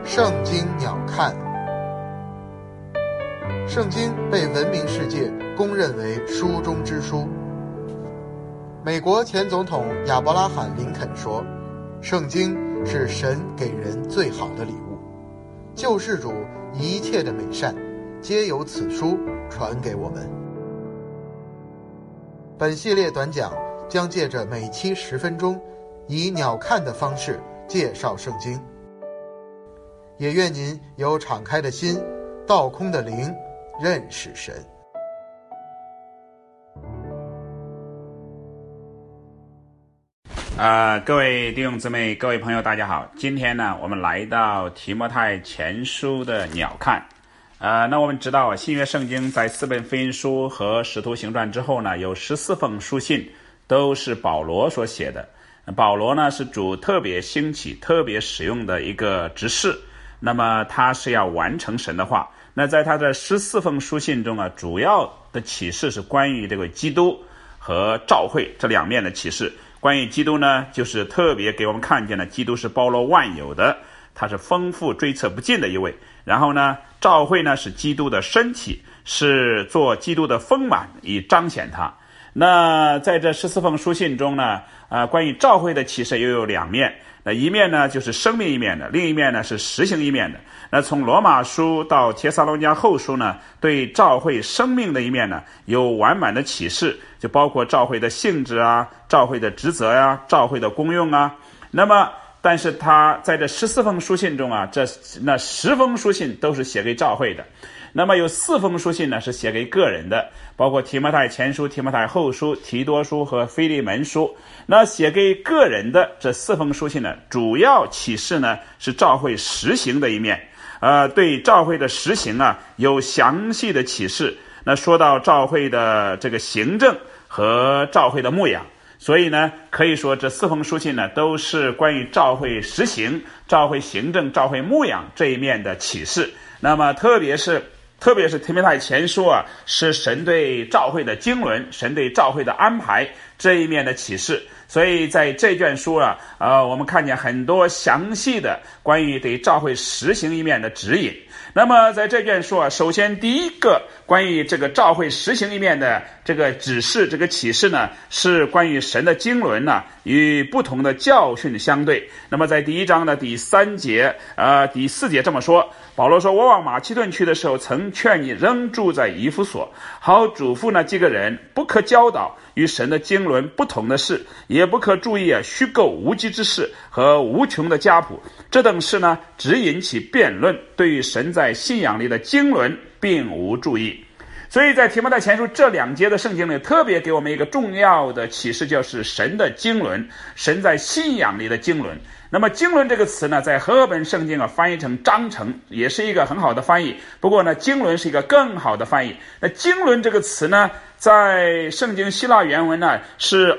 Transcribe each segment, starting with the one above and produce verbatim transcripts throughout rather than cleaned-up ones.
圣经鸟瞰。圣经被文明世界公认为书中之书。美国前总统亚伯拉罕·林肯说，圣经是神给人最好的礼物，救世主一切的美善皆由此书传给我们。本系列短讲将借着每期十分钟，以鸟瞰的方式介绍圣经。也愿您有敞开的心，倒空的灵，认识神。 呃，各位弟兄姊妹，各位朋友，大家好。今天呢，我们来到提摩太前书的鸟瞰。呃，那我们知道啊，新约圣经在四本福音书和使徒行传之后呢，有十四封书信都是保罗所写的。保罗呢是主特别兴起、特别使用的一个执事，那么他是要完成神的话。那在他的十四封书信中啊，主要的启示是关于这个基督和召会这两面的启示。关于基督呢，就是特别给我们看见了基督是包罗万有的，他是丰富追测不尽的一位。然后呢，召会呢是基督的身体，是做基督的丰满以彰显他。那在这十四封书信中呢，呃，关于召会的启示又有两面。那一面呢就是生命一面的，另一面呢是实行一面的。那从罗马书到帖撒罗尼迦后书呢，对召会生命的一面呢有完满的启示，就包括召会的性质啊、召会的职责啊、召会的功用啊。那么但是他在这十四封书信中啊，这那十封书信都是写给召会的。那么有四封书信呢是写给个人的，包括提摩太前书、提摩太后书、提多书和腓利门书。那写给个人的这四封书信呢，主要启示呢是召会实行的一面。呃，对召会的实行啊有详细的启示。那说到召会的这个行政和召会的牧养，所以呢可以说这四封书信呢都是关于召会实行、召会行政、召会牧养这一面的启示。那么特别是特别是提摩太前书啊，是神对召会的经纶，神对召会的安排这一面的启示。所以在这卷书啊，呃，我们看见很多详细的关于对召会实行一面的指引。那么在这卷书啊，首先第一个关于这个召会实行一面的这个指示、这个启示呢，是关于神的经纶呢与不同的教训相对。那么在第一章的第三节、呃第四节这么说，保罗说：“我往马其顿去的时候，曾劝你仍住在以弗所，好嘱咐呢几个人，不可教导与神的经纶不同的事，也不可注意啊虚构无稽之事和无穷的家谱，这等事呢，只引起辩论，对于神在信仰里的经纶并无注意。”所以在提摩太前书这两节的圣经里，特别给我们一个重要的启示，就是神的经纶，神在信仰里的经纶。那么经纶这个词呢，在和合本圣经啊翻译成章程，也是一个很好的翻译。不过呢，经纶是一个更好的翻译。那经纶这个词呢，在圣经希腊原文呢是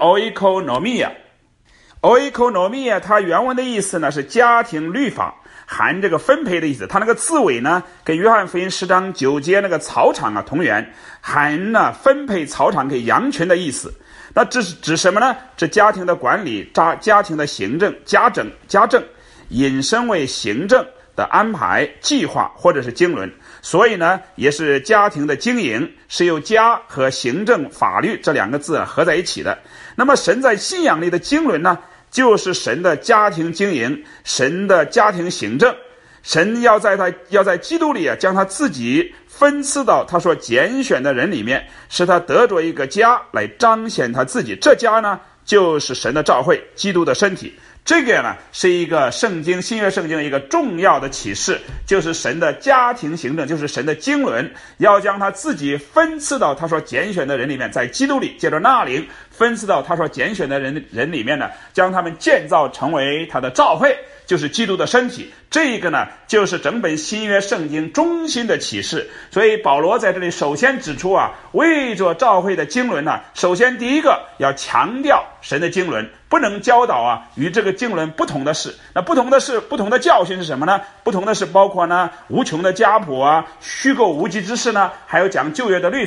oikonomia。oikonomia 它原文的意思呢是家庭律法，含这个分配的意思。它那个字尾呢跟约翰福音十章九节那个草场啊同源，含呢分配草场给羊群的意思。那这是指什么呢？指家庭的管理、家家庭的行政、家政、家政，引申为行政的安排、计划或者是经纶。所以呢，也是家庭的经营，是由家和行政、法律这两个字合在一起的。那么神在信仰里的经纶呢，就是神的家庭经营，神的家庭行政。神要在他要在基督里啊，将他自己分赐到他所拣选的人里面，使他得着一个家来彰显他自己。这家呢，就是神的召会，基督的身体。这个呢是一个圣经新约圣经的一个重要的启示，就是神的家庭行政，就是神的经纶，要将他自己分赐到他所拣选的人里面，在基督里借着纳灵分赐到他所拣选的人人里面呢，将他们建造成为他的召会，就是基督的身体。这个呢就是整本新约圣经中心的启示。所以保罗在这里首先指出啊，为着召会的经纶呢，首先第一个要强调神的经纶，不能教导啊与这个经纶不同的事。那不同的事、不同的教训是什么呢？不同的事包括呢无穷的家谱啊、虚构无稽之事呢，还有讲旧约的律法。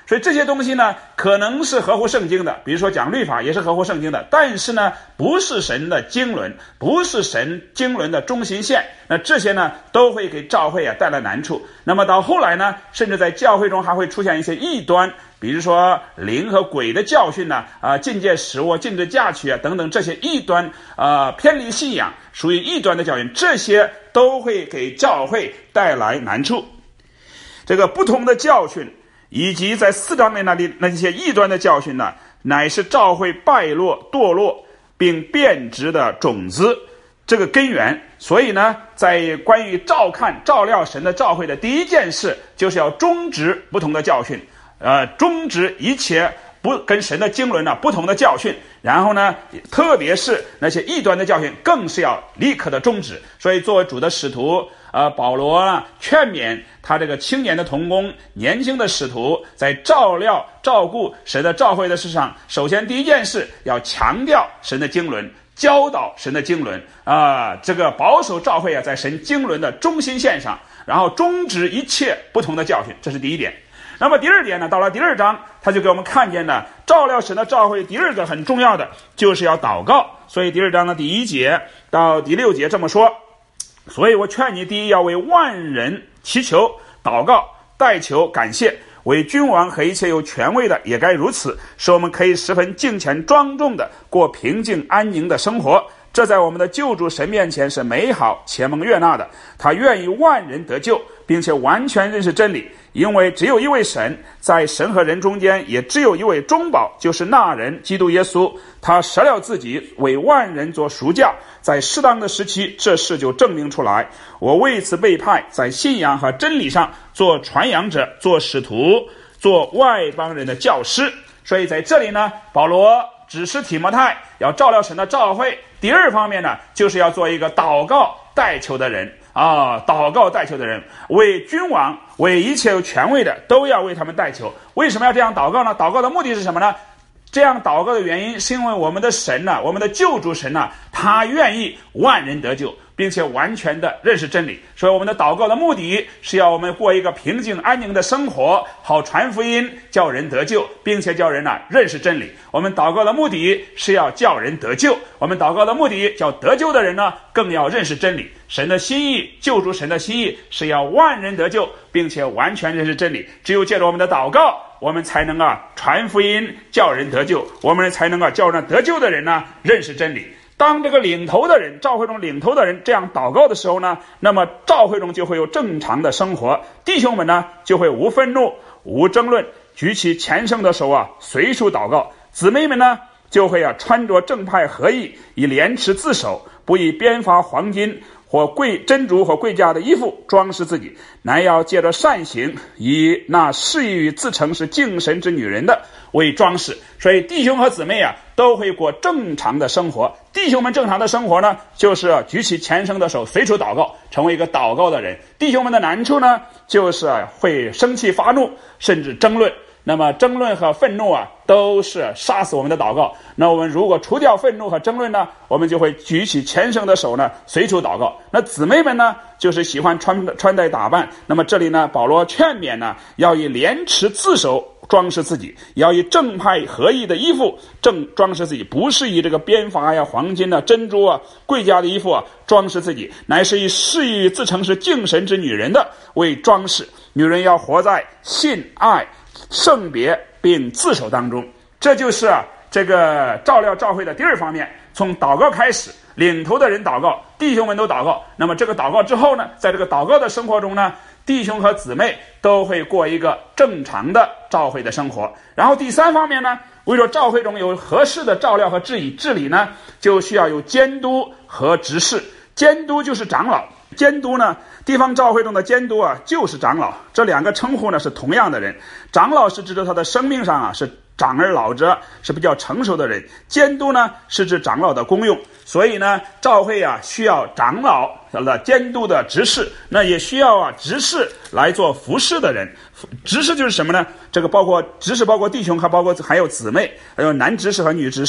所以这些东西呢，可能是合乎圣经的，比如说讲律法也是合乎圣经的，但是呢，不是神的经纶，不是神经纶的中心线。那这些呢，都会给教会啊带来难处。那么到后来呢，甚至在教会中还会出现一些异端，比如说灵和鬼的教训呢，啊、呃，禁戒食物、禁止嫁娶啊等等这些异端，啊、呃，偏离信仰，属于异端的教训，这些都会给教会带来难处。这个不同的教训，以及在四章内那里那些异端的教训呢，乃是教会败落、堕落并变质的种子，这个根源。所以呢，在关于照看、照料神的教会的第一件事，就是要终止不同的教训，呃，终止一切不跟神的经纶呢不同的教训。然后呢，特别是那些异端的教训，更是要立刻的终止。所以，作为主的使徒，呃，保罗啊，劝勉他这个青年的同工、年轻的使徒，在照料、照顾神的教会的事上，首先第一件事要强调神的经纶，教导神的经纶啊、呃，这个保守教会啊，在神经纶的中心线上，然后终止一切不同的教训，这是第一点。那么第二点呢，到了第二章，他就给我们看见了照料神的教会第二个很重要的就是要祷告。所以第二章的第一节到第六节这么说，所以我劝你，第一要为万人祈求、祷告、代求、感谢，为君王和一切有权位的也该如此，使我们可以十分敬虔庄重的过平静安宁的生活。这在我们的救主神面前是美好且蒙悦纳的。他愿意万人得救，并且完全认识真理，因为只有一位神，在神和人中间也只有一位中保，就是那人基督耶稣。他舍了自己，为万人做赎价，在适当的时期，这事就证明出来。我为此被派，在信仰和真理上做传扬者，做使徒，做外邦人的教师。所以在这里呢，保罗指示提摩太要照料神的教会。第二方面呢，就是要做一个祷告代求的人啊，祷告代求的人，为君王、为一切有权位的都要为他们代求。为什么要这样祷告呢？祷告的目的是什么呢？这样祷告的原因是因为我们的神呢、啊，我们的救主神呢、啊，他愿意万人得救，并且完全的认识真理。所以我们的祷告的目的是要我们过一个平静安宁的生活，好传福音，叫人得救，并且叫人呢、啊、认识真理。我们祷告的目的是要叫人得救，我们祷告的目的叫得救的人呢更要认识真理。神的心意，救主神的心意是要万人得救，并且完全认识真理。只有借着我们的祷告，我们才能啊传福音，叫人得救，我们才能啊叫那得救的人呢认识真理。当这个领头的人，教会中领头的人这样祷告的时候呢，那么教会中就会有正常的生活，弟兄们呢就会无愤怒、无争论，举起虔诚的手啊随处祷告。姊妹们呢就会啊穿着正派合意，以廉耻自守，不以编发黄金或贵珍珠或贵价的衣服装饰自己，乃要借着善行，以那适宜于自称是敬神之女人的为装饰。所以弟兄和姊妹啊都会过正常的生活。弟兄们正常的生活呢，就是举起虔诚的手随处祷告，成为一个祷告的人。弟兄们的难处呢，就是会生气发怒，甚至争论。那么争论和愤怒啊，都是杀死我们的祷告。那我们如果除掉愤怒和争论呢，我们就会举起虔诚的手呢，随处祷告。那姊妹们呢，就是喜欢穿穿戴打扮。那么这里呢，保罗劝勉呢，要以廉耻自守装饰自己，要以正派合意的衣服正装饰自己，不是以这个编发呀、黄金啊、珍珠啊、贵价的衣服啊装饰自己，乃是以适宜于自称是敬神之女人的为装饰。女人要活在信爱、圣别并自守当中。这就是啊这个照料教会的第二方面，从祷告开始，领头的人祷告，弟兄们都祷告。那么这个祷告之后呢，在这个祷告的生活中呢，弟兄和姊妹都会过一个正常的教会的生活。然后第三方面呢，为了教会中有合适的照料和治理治理呢，就需要有监督和执事。监督就是长老，监督呢，地方教会中的监督啊，就是长老。这两个称呼呢是同样的人。长老是指着他的生命上啊是长而老者，是比较成熟的人。监督呢是指长老的功用。所以呢，教会啊需要长老的监督的执事，那也需要啊执事来做服侍的人。执事就是什么呢？这个包括执事包括弟兄，还包括还有姊妹，还有男执事和女执事。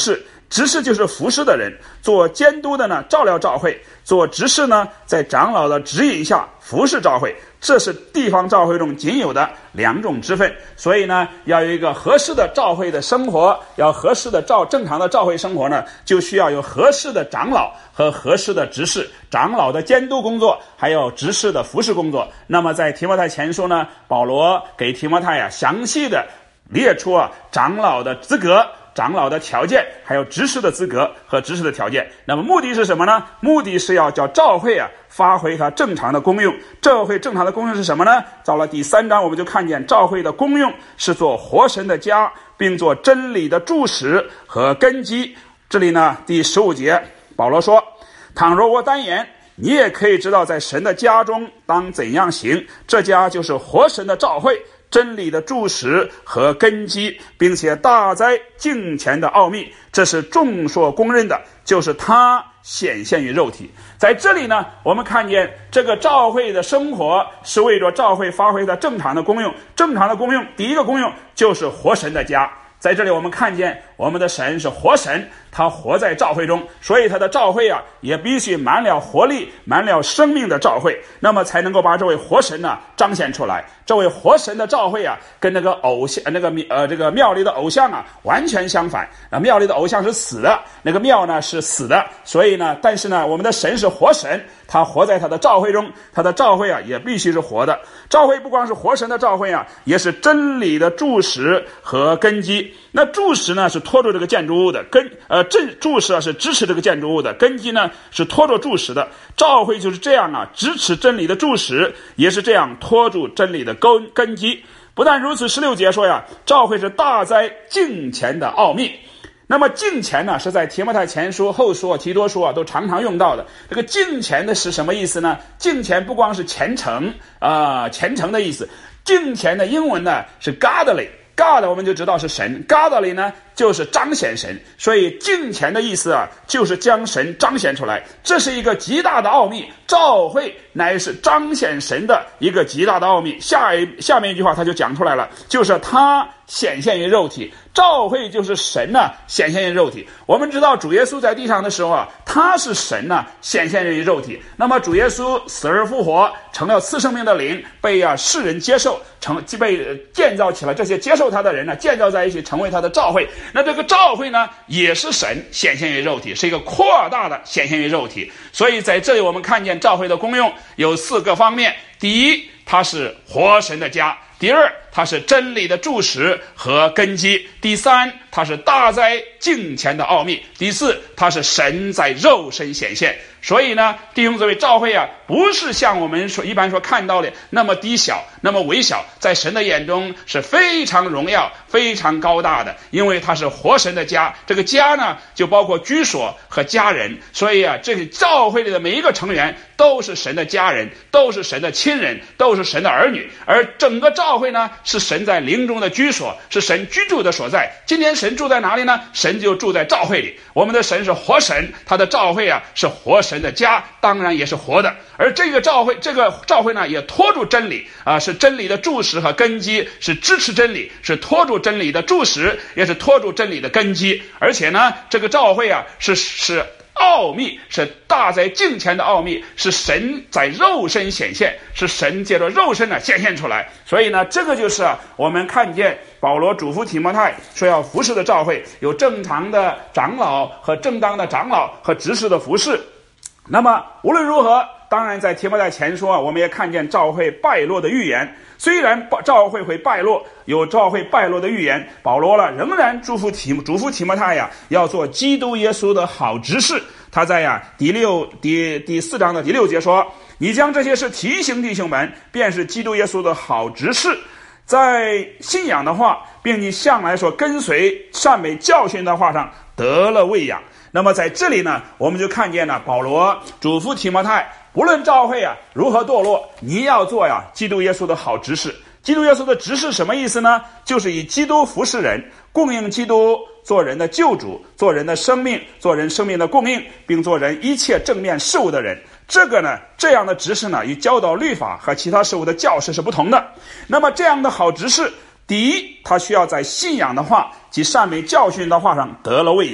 执事就是服侍的人，做监督的呢照料教会，做执事呢在长老的指引下服侍教会，这是地方教会中仅有的两种职分。所以呢，要有一个合适的教会的生活，要合适的照正常的教会生活呢，就需要有合适的长老和合适的执事，长老的监督工作，还有执事的服侍工作。那么在提摩太前书呢，保罗给提摩太啊详细的列出啊长老的资格、长老的条件，还有执事的资格和执事的条件。那么目的是什么呢？目的是要叫教会啊发挥它正常的功用。教会正常的功用是什么呢？到了第三章我们就看见教会的功用是做活神的家，并做真理的柱石和根基。这里呢第十五节保罗说，倘若我单言，你也可以知道在神的家中当怎样行，这家就是活神的教会，真理的柱石和根基，并且大哉敬虔的奥秘，这是众所公认的，就是他显现于肉体。在这里呢，我们看见这个教会的生活是为着教会发挥的正常的功用。正常的功用，第一个功用就是活神的家。在这里我们看见我们的神是活神，他活在教会中，所以他的教会啊也必须满了活力、满了生命的教会，那么才能够把这位活神呢彰显出来。这位活神的教会啊，跟那个偶像、那个呃这个庙里的偶像啊完全相反。啊，庙里的偶像是死的，那个庙呢是死的，所以呢，但是呢，我们的神是活神，他活在他的教会中，他的教会啊也必须是活的。教会不光是活神的教会啊，也是真理的柱石和根基。那柱石呢是托住这个建筑物的，根呃正柱石啊是支持这个建筑物的，根基呢是托住柱石的。教会就是这样啊，支持真理的柱石，也是这样托住真理的根根基。不但如此，十六节说呀，教会是大哉敬虔的奥秘。那么敬虔呢，是在提摩太前书、后书、提多书啊都常常用到的。这个敬虔的是什么意思呢？敬虔不光是虔诚啊、呃，虔诚的意思。敬虔的英文呢是 godly。God 我们就知道是神， godly 呢就是彰显神，所以敬虔的意思啊，就是将神彰显出来，这是一个极大的奥秘。教会乃是彰显神的一个极大的奥秘。下一下面一句话他就讲出来了，就是他显现于肉体。教会就是神呢、啊、显现于肉体。我们知道主耶稣在地上的时候啊，他是神呢、啊、显现于肉体。那么主耶稣死而复活，成了赐生命的灵，被啊世人接受，成被建造起来，这些接受他的人呢建造在一起，成为他的教会。那这个教会呢也是神显现于肉体，是一个扩大的显现于肉体。所以在这里我们看见教会的功用有四个方面。第一，它是活神的家；第二，它是真理的柱石和根基；第三，它是大哉敬虔的奥秘；第四，它是神在肉身显现。所以呢，弟兄姊妹，教会啊，不是像我们说一般说看到的那么低小、那么微小，在神的眼中是非常荣耀、非常高大的，因为它是活神的家。这个家呢，就包括居所和家人，所以啊，这个教会里的每一个成员都是神的家人，都是神的亲人，都是神的儿女。而整个教会呢，是神在灵中的居所，是神居住的所在。今天神住在哪里呢？神就住在教会里。我们的神是活神，他的教会啊是活神的家，当然也是活的。而这个教会，这个教会呢，也托住真理啊，是真理的柱石和根基，是支持真理，是托住真理的柱石，也是托住真理的根基。而且呢，这个教会啊，是是奥秘，是大哉敬虔的奥秘，是神在肉身显现，是神借着肉身呢显现出来。所以呢，这个就是啊，我们看见保罗嘱咐提摩太说要服侍的教会有正常的长老和正当的长老和执事的服侍。那么无论如何，当然在提摩太前书啊，我们也看见教会败落的预言。虽然教会会败落，有教会败落的预言，保罗了仍然嘱咐提嘱咐提摩太呀，要做基督耶稣的好执事。他在呀第六第第四章的第六节说：“你将这些事提醒弟兄们，便是基督耶稣的好执事，在信仰的话，并你向来所跟随善美教训的话上得了喂养。”那么在这里呢，我们就看见了保罗嘱咐提摩太，不论教会啊如何堕落，你要做呀基督耶稣的好执事。基督耶稣的执事什么意思呢？就是以基督服侍人，供应基督，做人的救主，做人的生命，做人生命的供应，并做人一切正面事物的人。这个呢，这样的执事呢，与教导律法和其他事物的教士是不同的。那么这样的好执事，第一，他需要在信仰的话及善美教训的话上得了喂养。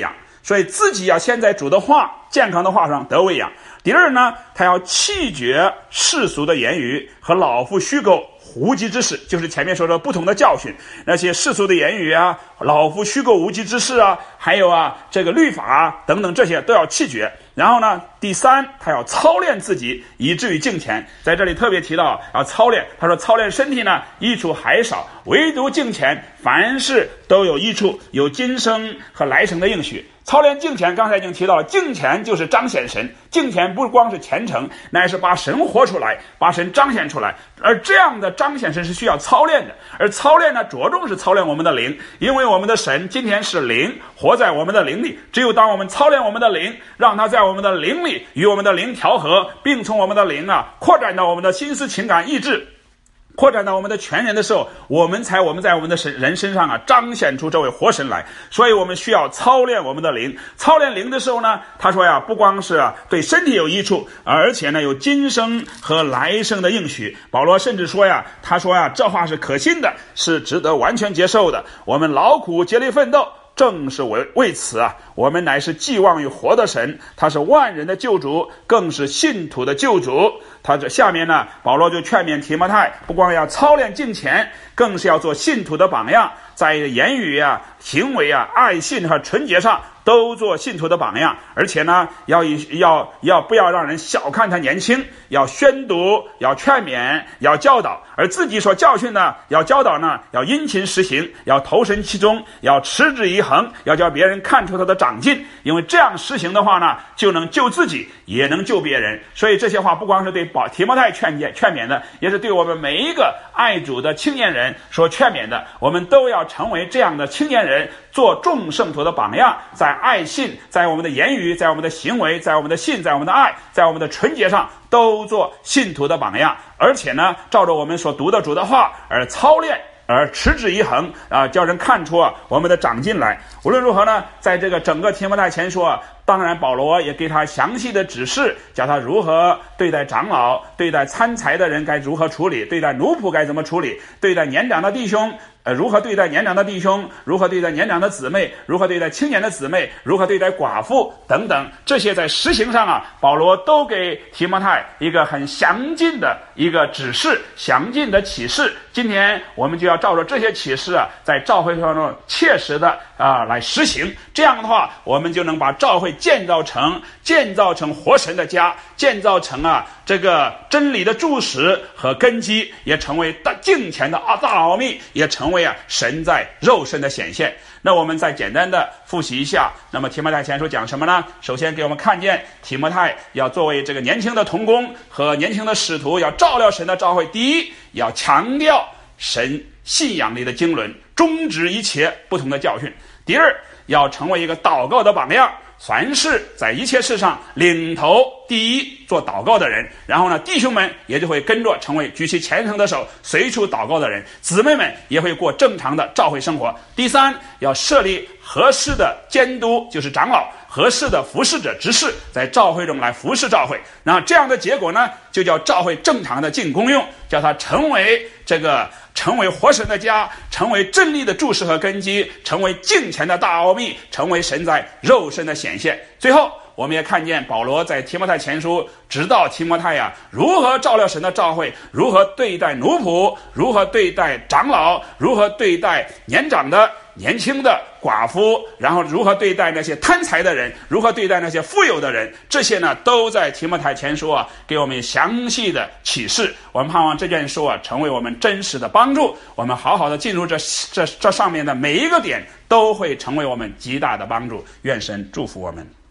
所以自己要先在主的话、健康的话上得喂养。第二呢，他要弃绝世俗的言语和老妇虚构无稽之事，就是前面说的不同的教训，那些世俗的言语啊、老妇虚构无稽之事啊，还有啊这个律法啊等等，这些都要弃绝。然后呢，第三，他要操练自己，以至于敬虔。在这里特别提到要操练，他说操练身体呢，益处还少，唯独敬虔，凡事都有益处，有今生和来生的应许。操练敬虔，刚才已经提到了，敬虔就是彰显神，敬虔不光是虔诚，乃是把神活出来，把神彰显出来，而这样的彰显神是需要操练的。而操练呢，着重是操练我们的灵，因为我们的神今天是灵，活在我们的灵里，只有当我们操练我们的灵，让他在我们的灵里与我们的灵调和，并从我们的灵啊扩展到我们的心思情感意志，扩展到我们的全人的时候，我们才我们在我们的神人身上啊彰显出这位活神来。所以我们需要操练我们的灵。操练灵的时候呢，他说呀，不光是啊对身体有益处，而且呢有今生和来生的应许。保罗甚至说呀，他说呀，这话是可信的，是值得完全接受的。我们劳苦竭力奋斗，正是为为此啊，我们乃是寄望于活的神，他是万人的救主，更是信徒的救主。他这下面呢，保罗就劝勉提摩太，不光要操练敬虔，更是要做信徒的榜样，在言语啊、行为啊、爱信和纯洁上都做信徒的榜样。而且呢，要以要要不要让人小看他年轻，要宣读，要劝勉，要教导。而自己所教训呢，要教导呢，要殷勤实行，要投身其中，要持之以恒，要叫别人看出他的长进。因为这样实行的话呢，就能救自己，也能救别人。所以这些话不光是对提摩太劝诫劝勉的，也是对我们每一个爱主的青年人所劝勉的。我们都要成为这样的青年人，做众圣徒的榜样，在爱信，在我们的言语，在我们的行为，在我们的信，在我们的爱，在我们的纯洁上，都做信徒的榜样。而且呢，照着我们所读的主的话而操练，而持之以恒啊，叫人看出啊我们的长进来。无论如何呢，在这个整个提摩太前书啊，当然保罗也给他详细的指示，教他如何对待长老，对待参财的人该如何处理，对待奴仆该怎么处理，对待年长的弟兄呃，如何对待年长的弟兄，如何对待年长的姊妹，如何对待青年的姊妹，如何对待寡妇等等，这些在实行上啊，保罗都给提摩太一个很详尽的一个指示，详尽的启示。今天我们就要照着这些启示啊，在教会当中切实的啊来实行。这样的话，我们就能把教会建造成建造成活神的家，建造成啊这个真理的柱石和根基，也成为大敬虔的大奥秘，也成为啊神在肉身的显现。那我们再简单的复习一下，那么提摩太前书讲什么呢？首先给我们看见提摩太要作为这个年轻的同工和年轻的使徒，要照料神的召会。第一，要强调神信仰里的经纶，终止一切不同的教训。第二，要成为一个祷告的榜样，凡是在一切事上领头第一做祷告的人，然后呢，弟兄们也就会跟着成为举起虔诚的手随处祷告的人，姊妹们也会过正常的教会生活。第三，要设立合适的监督，就是长老，合适的服侍者执事，在教会中来服侍教会。然后这样的结果呢，就叫教会正常的尽功用，叫它成为这个成为活神的家，成为真理的柱石和根基，成为敬虔的大奥秘，成为神在肉身的显现。最后我们也看见保罗在提摩太前书指导提摩太呀、啊，如何照料神的召会，如何对待奴仆，如何对待长老，如何对待年长的年轻的寡妇，然后如何对待那些贪财的人，如何对待那些富有的人，这些呢都在提摩太前书啊给我们详细的启示。我们盼望这卷书啊成为我们真实的帮助，我们好好的进入这这这上面的每一个点，都会成为我们极大的帮助。愿神祝福我们。